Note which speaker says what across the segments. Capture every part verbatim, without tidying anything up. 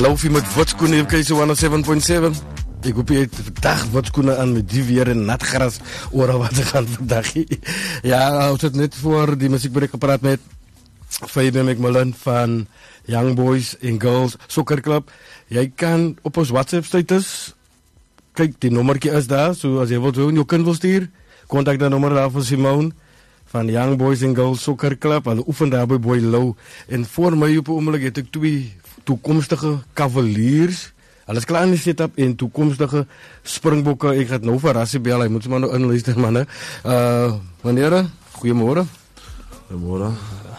Speaker 1: Laufie met watskoene op K C honderdseven punt seven. Ek hoop jy het vandag watskoene aan met die weer en nat gras oor wat te gaan vandag. Ja, ons het net voor die musiekbreek gepraat met Fabian McMillan van Young Boys and Girls Soccer Club. Jy kan op ons WhatsApp status, kyk, die nommertjie is daar, so as jy wil so in jou kind wil stuur, kontak die nommer daar van Simone van Young Boys and Girls Soccer Club. Hulle oefen daar by Boy Low. En voor my op 'n oomblik het ek twee toekomstige Cavaliers. Hulle is klaar in die setup en toekomstige Springbokke. Ek gaan nou vir Rassie bel. Hy moet maar nou inluister, manne. Uh, meneer, goeiemôre.
Speaker 2: Goeiemôre.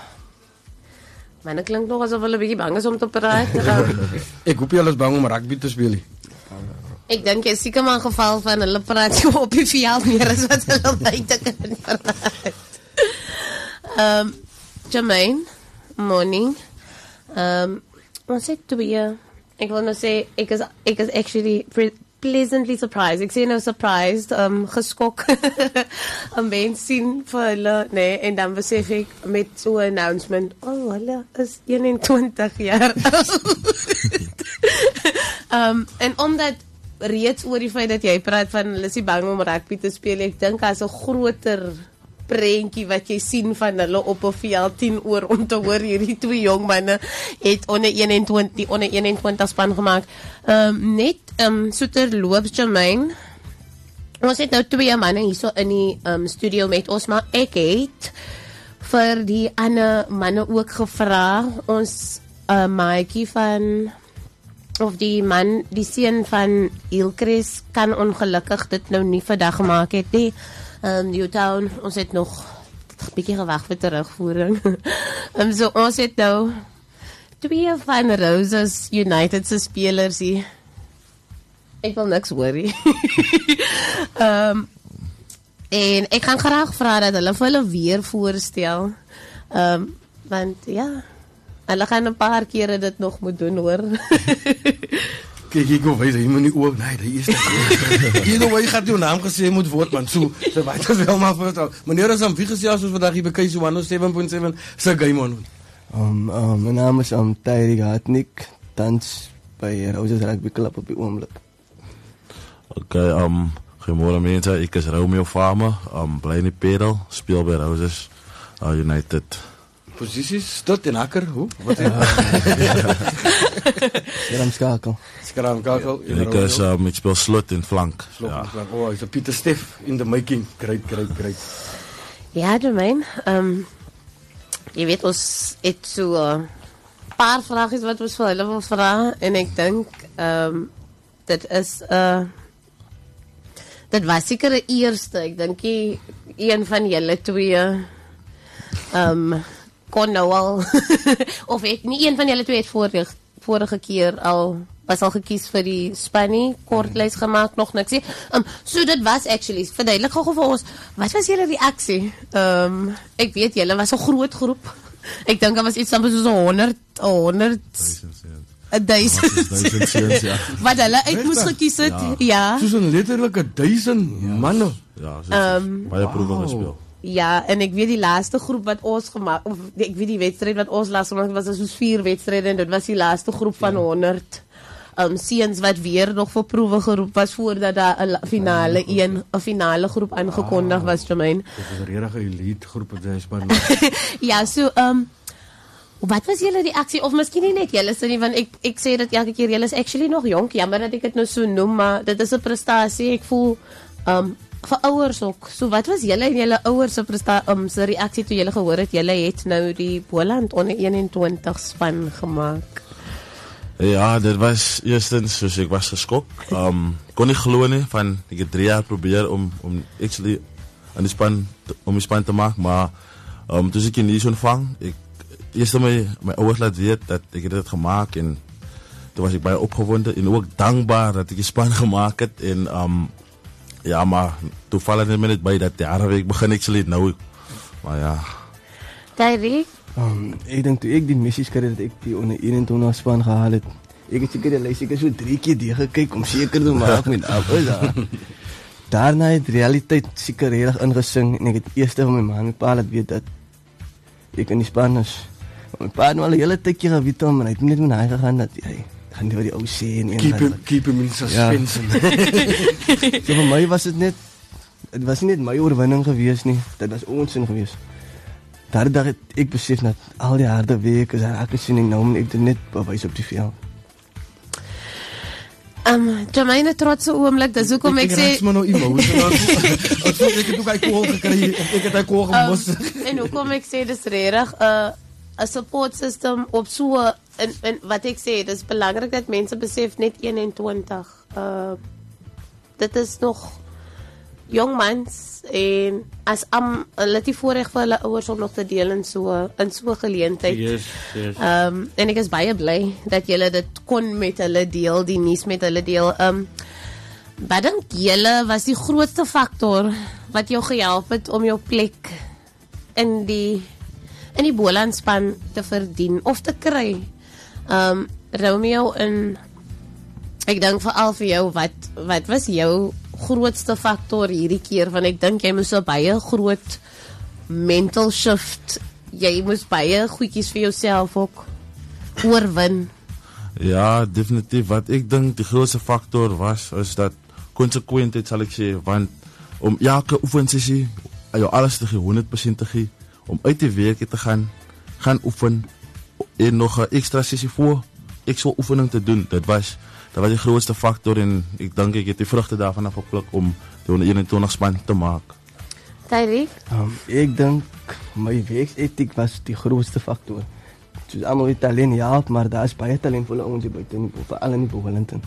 Speaker 3: Manne klink nog asof hulle 'n bietjie bang is om te praat.
Speaker 1: Ek hoop julle is bang om rugby te speel.
Speaker 3: Ek dink jy seker maar 'n geval van hulle praat so op die veld meer as wat hulle buite kan praat. Um, Jermaine, morning. Um, ons het twee. Ek wil nou sê, ek is, ek is actually pleasantly surprised. Ek sê nou surprised, um, geskok. Om mens sien vir hulle, nee, en dan besef ek met zo'n announcement, oh, hulle is eenentwintig jaar oud. um, en omdat reeds oor die feit dat jy praat van hulle is nie bang om rugby te speel, ek dink as 'n groter prentjie wat jy sien van hulle op 'n veld tien oor om te hoor hierdie twee jong manne het onder eenentwintig die onder eenentwintig span gemaak. Um, net um, so terloops, Jermaine, ons het nou twee manne hier so in die um, studio met ons, maar ek het vir die ander manne ook gevra, ons uh, maatjie van of die man, die seun van Hillcrest kan ongelukkig dit nou nie vandag gemaak het nie. Um, Newtown, ons het nog 'n bietjie gewag vir terugvoering. um, so ons het nou twee van Roses United se spelers hier. Ek wil niks worry. um, en ek gaan graag vra dat hulle vir hulle weer voorstel. Um, want ja, hulle gaan 'n paar kere dit nog moet doen, hoor.
Speaker 1: Kijk, ek wil wees, hy moet nie oor, nee, die is dat. Jy nou, jy gaat jou naam gesê moet word, man, so, so weet ons wel maar voorstel. Meneer is aan wie gesê, soos vandag hier by K C honderdseven punt seven, sy game on.
Speaker 4: Um, um, my naam is um, Tyrie Hartnik, tans by Roses Rugby Club op die oomblik.
Speaker 2: Oké, okay, um, goeiemôre mense, ek is Romeo Farmer, um, bly in die Pedal, speel by Roses uh, United.
Speaker 1: Posities, tot en hakker, hoe? Wat is
Speaker 4: Skram skakel.
Speaker 1: Skram skakel.
Speaker 2: Ek is, um, ek speel slot en flank.
Speaker 1: Slot
Speaker 2: ja.
Speaker 1: en flank. Oh, hy's 'n Pieter Steff in the making. Great, great, great.
Speaker 3: Ja, Jermaine, um, jy weet, ons het so 'n uh, paar vragies wat ons vir hulle wil vra, en ek dink, um, dit is, uh, dit was seker 'n eerste, ek dink jy, een van julle twee, um, kon nou al, of het, nie een van julle twee het vorige, vorige keer al, was al gekies vir die spannie, kortlys gemaakt, nog niks. Um, so dit was actually, verduidelik gou vir ons, wat was julle reaksie? Um, ek weet, julle was 'n groot groep. Ek dink dat was iets van soos honderd, honderd, duisend, wat hulle uit moes gekies het, ja. ja.
Speaker 1: Soos 'n letterlike duisend ja. manne.
Speaker 2: Ja, so um, baie proewe wow. gespeel.
Speaker 3: Ja, en ek weet die laaste groep wat ons gemaak, of ek weet die wedstrijd wat ons laatst gemaakt, was soos vier wedstrijden, en dit was die laaste groep van ja. honderd um, seuns wat weer nog vir proewe geroep was, voordat daar 'n finale ja, een, 'n finale groep aangekondig ah, was, Jermaine.
Speaker 1: Dit was 'n regte elite groep wat jy span.
Speaker 3: Ja, so, um, wat was julle reaksie, of miskien nie net julle sin nie, want ek, ek sê dat elke keer, julle is actually nog jonk, jammer dat ek het nou so noem, maar dit is 'n prestasie, ek voel, um, vir ouers ook. So wat was julle en julle ouers se presta um, se reaksie toe julle gehoor het julle het nou die Boland onder eenentwintig span gemaak?
Speaker 2: Ja, dit was eerstens soos ek was geskok. Um kon nie glo nie, van ek het drie jaar probeer om om actually aan die span om die span te maak, maar um toe ek in die ontvang, ek eers my my ouers laat weet dat ek dit gemaak, en toe was ek baie opgewonde en ook dankbaar dat ek die span gemaak het, en um ja, maar toevallig net net by dat jare week begin ek sê nou, maar ja.
Speaker 3: Tyrie?
Speaker 4: Um, ek dink toe ek die missies kry dat ek die onder eenentwintig span gehaal het, ek het seker die lys seker so drie keer deur gekyk om seker te maak met alles daar. Daarna het realiteit seker reg ingesing, en ek het eers van my ma en my pa laat weet dat ek in die span is. My pa het nou al 'n hele tydjie geweet om, en hy het net met hy gegaan dat hy gaan nie wat die ou sê en een
Speaker 1: Keep
Speaker 4: gaan
Speaker 1: him,
Speaker 4: wat-
Speaker 1: keep him in suspense.
Speaker 4: So vir my was dit net dit was nie net my oorwinning gewees nie, dit was ons in gewees. Daardie dag het ek besef dat al die harde werk is raak gesien en nou moet ek dit net bewys op die veld.
Speaker 3: Um, Jermaine, trotse oomblik, dis hoekom ek
Speaker 1: Ek
Speaker 3: sê...
Speaker 1: raak maar nou emotional. Ek voel ek het ook hy kool gekry, ek het hy kool gemos.
Speaker 3: Um, en hoekom ek sê, dis redig, uh, 'n support system op so, en, en wat ek sê, dis belangrik dat mense besef net eenentwintig. Uh, dit is nog jong mans, en as am, hulle het die voorreg vir hulle ouers om nog te deel in so, in so geleentheid.
Speaker 1: Yes, yes.
Speaker 3: Um, en ek is baie bly dat julle dit kon met hulle deel, die nuus met hulle deel. Um, wat dink julle was die grootste faktor wat jou gehelp het om jou plek in die in die Boland-span te verdien of te kry? Um, Romeo, en ek dink veral vir jou, wat, wat was jou grootste faktor hierdie keer? Want ek dink jy moes 'n baie groot mental shift, jy moes baie goedjies vir jouself ook oorwin.
Speaker 2: Ja, definitief. Wat ek dink die grootste faktor was, is dat konsekwentheid, sal ek sê, want om elke oefensessie jou alles te gee, honderd persent te gee, om uit die werk te gaan, gaan oefen, en nog 'n ekstra sessie voor, ekstra oefening te doen, dit was, dat was die grootste faktor, en ek dink ek het die vrugte daarvan afgepluk om die onder eenentwintig span te maak.
Speaker 3: Tyreek?
Speaker 4: Um, ek dink my werksetiek was die grootste faktor. Soos almal het talent, ja, maar daar is baie talentvolle ouens hier buite, veral in die Boland.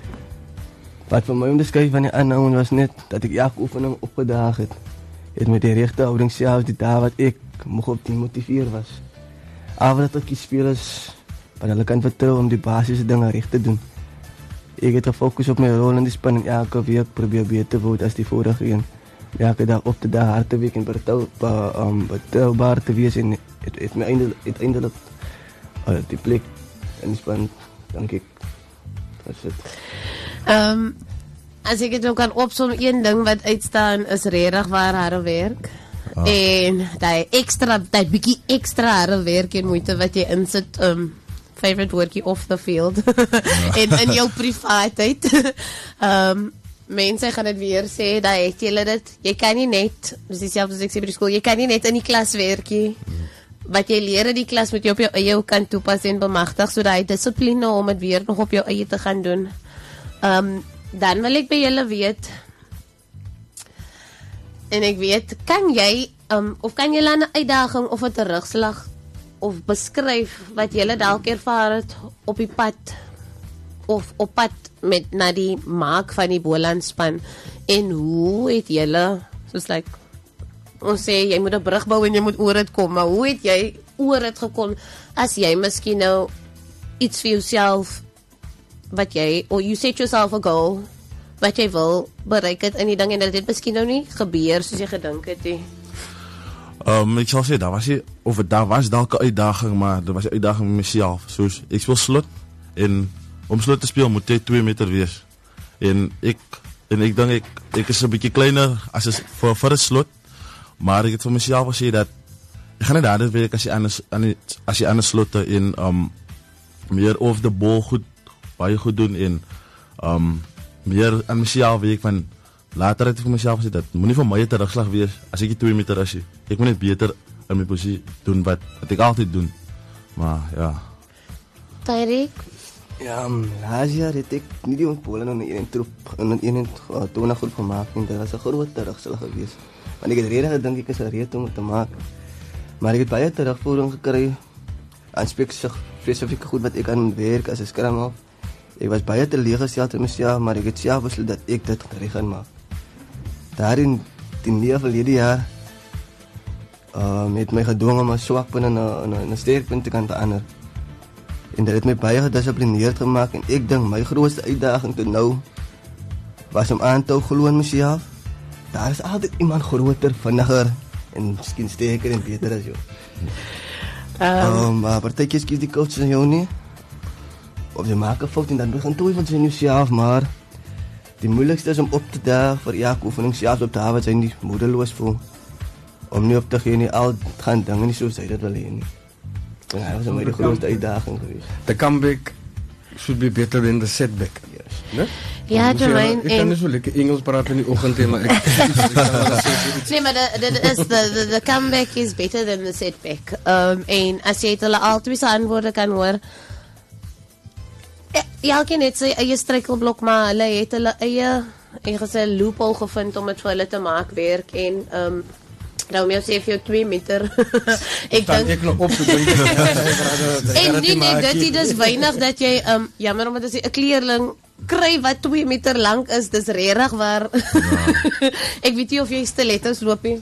Speaker 4: Wat vir my onderskei van die ander ouens was net dat ek elke oefening opgedaag het. Het met die regte houding selfs die dae wat ek moeg op die motiveer was. Al wat ek die spelers wat hulle kan vertrou om die basiese dinge reg te doen. Ek het gefokus op my rol in die span en elke week probeer beter word as die vorige een. Elke dag op te daag hard te werk en betrouwbaar, um, betrouwbaar te wees en het, het my uiteindelik uh, die plek in die span, dank ek. Dat is het.
Speaker 3: Um, as ek het nou kan opsom, een ding wat uitstaan is regtig waar harde werk. Ah. En die extra, die bietjie extra harde werk en moeite wat jy insit, um, favorite woordjie off the field, en in jou privaatheid. um, mense gaan dit weer sê, dat het jy dit, jy kan nie net, dis dieselfde as ek sê by die skool, jy kan nie net in die klas werk nie. Wat jy leer in die klas moet jy op jou eie kan toepas en bemagtig, so die dissipline om het weer nog op jou eie te gaan doen. Um, dan wil ek by julle weet, en ek weet, kan jy, um, of kan julle 'n uitdaging of 'n terugslag, of beskryf wat julle dalk ervaar het op die pad, of op pad met na die maak van die Boland-span, en hoe het julle, soos like, ons sê, jy moet 'n brug bou en jy moet oor dit kom, maar hoe het jy oor dit gekom, as jy miskien nou iets vir jouself, wat jy, or you set yourself a goal, wat jy wil bereik het in die ding, en dat dit miskien nou nie gebeur soos jy gedink het nie.
Speaker 2: Um, ek sal sê, daar was nie, of daar was dalk 'n uitdaging, maar daar was 'n uitdaging met myself, soos, ek speel slot, en om slot te speel moet jy twee meter wees, en ek, en ek dink ek, ek is 'n bietjie kleiner, as is vir, vir 'n slot, maar ek het vir myself gesê dat, ek gaan nie daar werk as jy anders, as jy anders slotte, en, um, meer off the ball goed, baie goed doen, en, um, meer aan myself werk van, later het ek vir myself gesê, dat moet nie vir my 'n terugslag wees, as ek die twee meter is, ek moet net beter in my posisie doen, wat, wat ek altyd doen, maar, ja.
Speaker 3: Tyreek?
Speaker 4: Ja, um, laas jaar het ek nie die ontpolen in een troep, in een uh, tona groep gemaakt, en dit was 'n groot terugslag geweest. Want ek het redig gedink ek is reed om het te maak. Maar ek het baie terugvoering gekry, aan spesifieke goed wat ek aan werk as 'n scrum half. Ek was baie teleurgesteld in myself, maar ek het self besluit dat ek dit reg gaan maak. Daarin, die nuwe verlede jaar, um, het my gedwong om 'n swakpunt in 'n 'n sterkpunt te kan verander. En dit het my baie gedisciplineerd gemaak, en ek dink my grootste uitdaging tot nou was om aan te hou glo in myself. Daar is altyd iemand groter, vinniger en miskien sterker en beter as jou. Ehm, um, maar partykeers kies die coach aan jou nie. Of jy maak 'n fout en dan begin twyfel jy in jouself, maar die moeilikste is om op te daag vir elke oefening, selfs op dae wat jy nie moedeloos voel. Om nie op te gee nie, al gaan dinge nie soos jy dit wil hê nie. En dat was my die grootste uitdaging geweest.
Speaker 1: The comeback should be better than the setback.
Speaker 4: Yes.
Speaker 1: Né?
Speaker 3: Ja,
Speaker 1: Dus,
Speaker 3: Jermaine,
Speaker 1: ik kan
Speaker 3: en-
Speaker 1: niet zo lekker Engels praten in die ochtend, hè, maar ik, ik kan wel zeggen,
Speaker 3: Nee, maar de, de, de, is de, de, de comeback is better than the setback. Um, en as jy het hulle al twee se antwoorde kan hoor, ja, elkeen het sy eie struikelblok, maar hulle het hulle eie, ek gesê, loophole gevind om het vir hulle te maak werk. En um, Romeo sê vir jou twee meter. ek
Speaker 1: staan
Speaker 3: dink
Speaker 1: ek nog op te doen.
Speaker 3: En nee, nee, dit is dus weinig dat jy, um, jammer omdat as jy 'n kleerling kry wat twee meter lank is, dis regtig waar. ek weet nie of jy stilettos loop nie.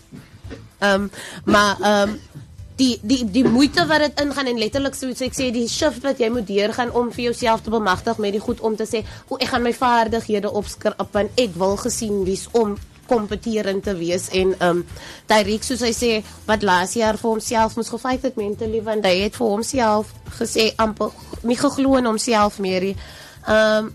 Speaker 3: Um, maar um, die, die, die moeite wat het ingaan en letterlik soos ek sê, die shift wat jy moet deurgaan om vir jouself te bemagtig met die goed om te sê, o, ek gaan my vaardighede opskrap want ek wil gesien wees om kompeterend te wees. En um, Tyreek, soos hy sê, wat laas jaar vir homself moes gefight het mentally, want hy het vir homself gesê, amper nie geglo in homself meer nie. Um,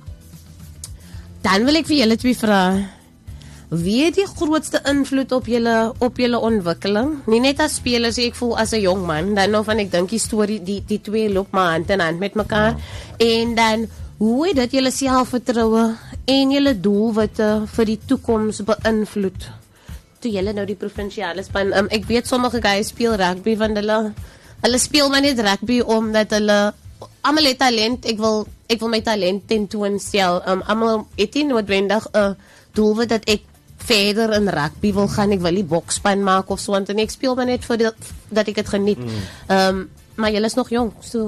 Speaker 3: dan wil ek vir julle twee vra, wie het die grootste invloed op julle op julle ontwikkeling? Nie net as spelers, ek voel as 'n jong man, dan nou van ek dink die storie, die, die twee loop maar hand in hand met mekaar. En dan, hoe het dit julle selfvertroue en julle doelwitte vir die toekoms beïnvloed? Toe julle nou die provinsiale span, um, ek weet sommige guys speel rugby, want hulle, hulle speel maar net rugby omdat hulle, almal het talent, ek wil, ek wil my talent tentoonstel. Um, almal het nie noodwendig 'n uh, doelwit dat ek verder in rugby wil gaan, ek wil nie bokspan maak of so, want ek speel maar net vir die, dat ek het geniet. Mm. Um, maar julle is nog jong, so.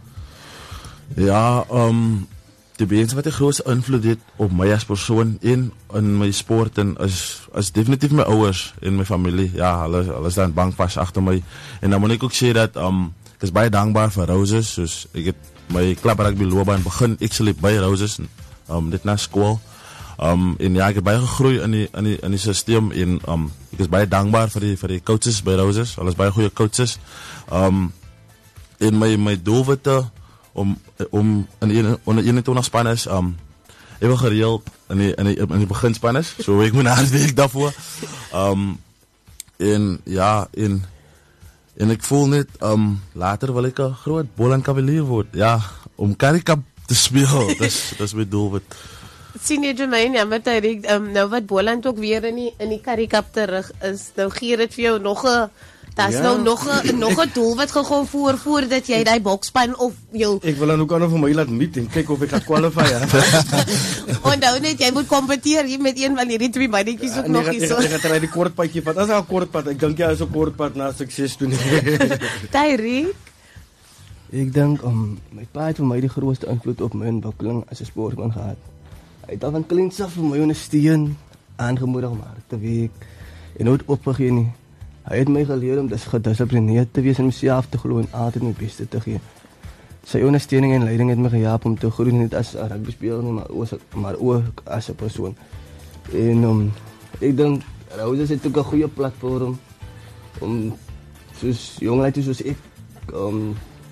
Speaker 2: Ja, um, die mense wat die grootste invloed het op my as persoon en in my sport en is, is definitief my ouers en my familie. Ja, hulle, hulle staan bankvas agter my. En dan moet ek ook sê dat um, ek is baie dankbaar vir Roses, soos ek het my klub rugby loopbaan begin actually by Roses, um, dit na skool. Um, en ja, ek het baie gegroei in die, in die, in die systeem en um, ek is baie dankbaar vir die, vir die coaches by Roses. Hulle is baie goeie coaches. Um, en my, my doelwitte om, om in die onder eenentwintig span is, um, ek wil gereeld in die, in die, in die beginspan is, so ek moet hard werk daarvoor. Um, en ja, en, en ek voel net, um, later wil ek 'n groot Boland Cavalier word, ja, om Karikap te speel, dis, dis my doelwit.
Speaker 3: Sien jy Jermaine, ja, maar Tyreek, um, nou wat Boland ook weer in die, in die Karikap terug is, nou gee dit vir jou nog 'n, daar is
Speaker 1: Ja.
Speaker 3: nou nog 'n nog 'n doel wat gegaan voor voordat jy daai bokspan of jou
Speaker 1: Ik wil dan ook aan voor mij laten meet en kijken of ik ga qualifieren.
Speaker 3: onthou net jy moet kompeteer hier met een van hierdie twee mannetjies ook
Speaker 1: En
Speaker 3: nog
Speaker 1: ik
Speaker 3: hierso.
Speaker 1: ga er die kort padje pad. Dat is al een kort pad. Ik denk ja, is een kort pad na succes toen.
Speaker 3: Tyreek,
Speaker 4: Ek dink um, my pa het vir my die grootste invloed op my ontwikkeling as 'n sportman gehad. Hy het al van kleins af vir my ondersteun, aangemoedig om hard te werk en nooit opgegee nie. Hy het my geleer om dis gedissiplineerd te wees en myself te glo en altyd my beste te gee. Sy ondersteuning en leiding het my gehelp om te groei, nie net as 'n rugbyspeler nie, maar ook, maar ook as 'n persoon. En um, ek dink Roses het ook 'n goeie platform om soos jonglui soos ek um,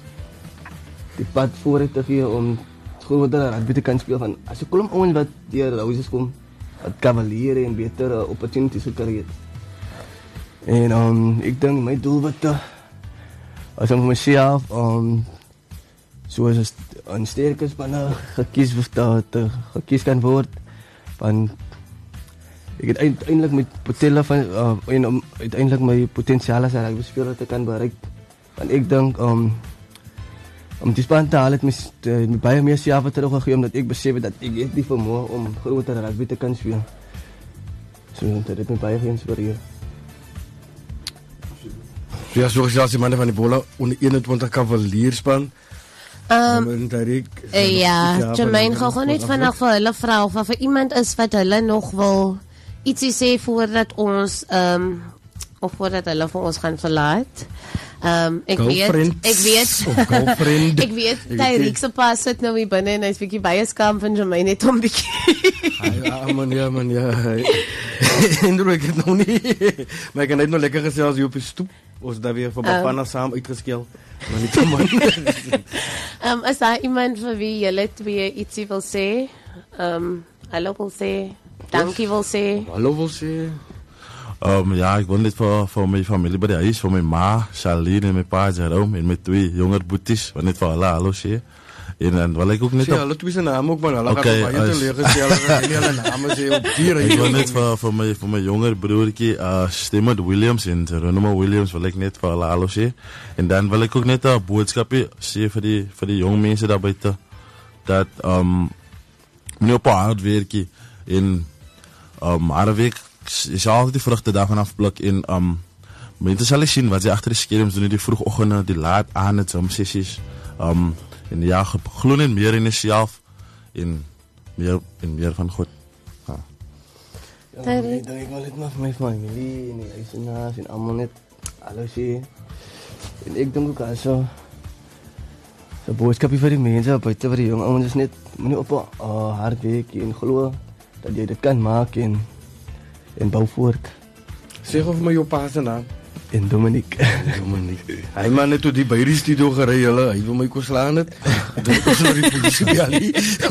Speaker 4: die pad voor te gee om groter rugby te kan speel van as 'n klomp ouens wat deur Roses kom, wat Cavaliere en beter uh, opportunities gekry het. En um, ek dink my doelwitte as om vir myself um, soos 'n sterker spanne gekies word te gekies kan word van ek het uiteindelik met potentiaal van uh, en om uiteindelik my potensiaal as 'n rugbyspeler te kan bereik. Want ek dink um, om die span te haal het my, my baie meer self terug gegee omdat ek besef het dat ek het die vermoë om groter rugby te kan speel. So dit het my baie geïnspireer.
Speaker 1: Ja, zoals je als die mannen van die bola onder eenentwintig cavalierspan.
Speaker 3: um,
Speaker 1: Tyreek.
Speaker 3: Uh, ja, Jermaine, gaan gewoon net vanaf vir hulle vra of vir iemand is wat hulle nog wil ietsie sê voordat ons um, of voordat hulle vir ons gaan verlaat. Um, ek
Speaker 1: Girlfriend
Speaker 3: weet, ek weet,
Speaker 1: of girlfriend.
Speaker 3: ek weet, Tyreek se pa sit nou hier binne en hy's bietjie baie skaam van Jermaine het hom bietjie.
Speaker 1: Ja, man, ja, man, ja. En ik het nog niet. Maar ik heb net nog lekker gezegd hier op je stoep. Ons daar weer van Bafana um. samen uitgeskeeld. Maar niet te man.
Speaker 3: um, is daar iemand vir wie julle twee ietsie wil sê? Um, hallo wil sê, dankie wil sê.
Speaker 1: Hallo wil sê.
Speaker 2: Um, ja, ik woon dit voor, voor mijn familie bij de huis, voor mijn ma, Charlene en mijn pa Jerome en mijn twee jonger boeties, wat net voor alle hallo sê. En dan wil ek ook net
Speaker 1: Sê
Speaker 2: op,
Speaker 1: hulle twee se name ook man, hulle
Speaker 2: Okay,
Speaker 1: gaan baie
Speaker 2: as-
Speaker 1: teleurgestel as hulle hulle name sê op die
Speaker 2: ek wil net
Speaker 1: radio.
Speaker 2: vir, vir, my, vir my jonger broertjie, uh, Stemmert Williams en Ronoma Williams, wil ek net vir hulle hallo sê. En dan wil ek ook net 'n boodskapie sê vir die, vir die jong mense daar buite, dat, um, meneer op hard werkie, en, um, harde werk, is altyd die vrugte daarvan afblik, en, um, mense sal nie sien wat sy agter die skerms doen, die vroegoggende, die laat aan het, um, sessies, um, en ja, ge- glo net meer in jouself, en meer, en meer van God. Ja.
Speaker 4: Ja, maar ek dink ek wil net maar vir my familie en die eisenaars en almal net hallo sê. En ek dink ook also so boodskapie vir die mense buite vir die jong ouens is net moenie op uh, hard werk en glo dat jy dit kan maak en en bou voort.
Speaker 1: Sê gou vir my jou pa se naam.
Speaker 4: En Dominic.
Speaker 1: Dominic. Hy man het tot die by die studio gery hulle. Hy wil my kos slaan het. Dit is nou die polisie by Ali.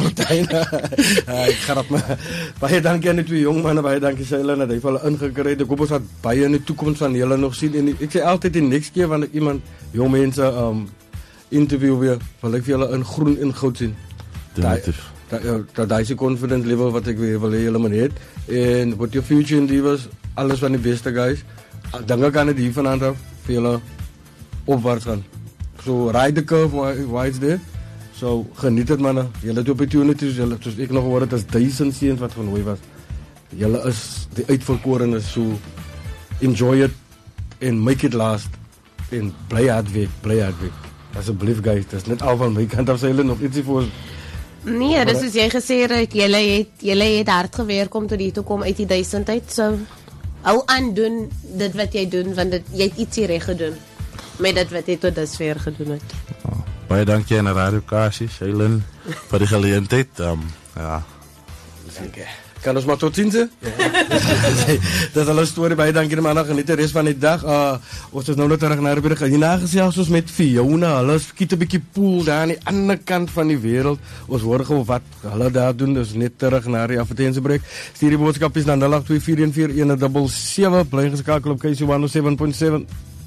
Speaker 1: Ek grap maar. Baie dankie aan die twee jong manne. Baie dankie sy hulle dat hy vir hulle ingekry het. Ek hoop ons gaan baie in die toekoms van julle nog sien. En ek sê altyd die next keer wanneer ek iemand jong mense um interview weer, wil ek vir julle in groen en goud sien.
Speaker 2: Definitief.
Speaker 1: Dat dat daai se confidence level wat ek weer wil hê julle moet hê. En what your future endeavors, alles van die beste guys. Dan kan het hier vanavond af vir julle opwaarts gaan. So ride the curve while, while it's there. So geniet het manne. Julle het opportunities, julle soos ek nog gehoor het as duisend seuns wat genooi was. Julle is die uitverkorenes, so enjoy it and make it last. En bly hard werk, bly hard werk. Asseblief guys, dit is net al van my kant af, sy hulle nog ietsie vir ons.
Speaker 3: Nee, dis soos jy gesê het, julle het julle het hard gewerk om tot hier toe kom uit die duisendheid. So hou aan doen dit wat jy doen, want dit, jy het ietsie reg gedoen met dit wat jy tot dusver gedoen het.
Speaker 2: Oh, baie dankie aan Radio Kasie, Shailen, vir die geleentheid. Um, ja.
Speaker 1: Dankie. Kan ons maar tot ziens, hè? Dat is al een story. Baie dankie man, geniet de rest van die dag. Uh, ons is nou net terug naar de brug. Hierna gesels ons met Fiona. Hulle skiet een bykie pool daar aan die andere kant van die wereld. Ons hoor gewoon wat hulle daar doen. Dus net terug naar die advertentiebrug. Stuur die boodskapjes naar nul agt twee vier een vier een sewe sewe. Bly geskakel op K C honderd sewe punt sewe.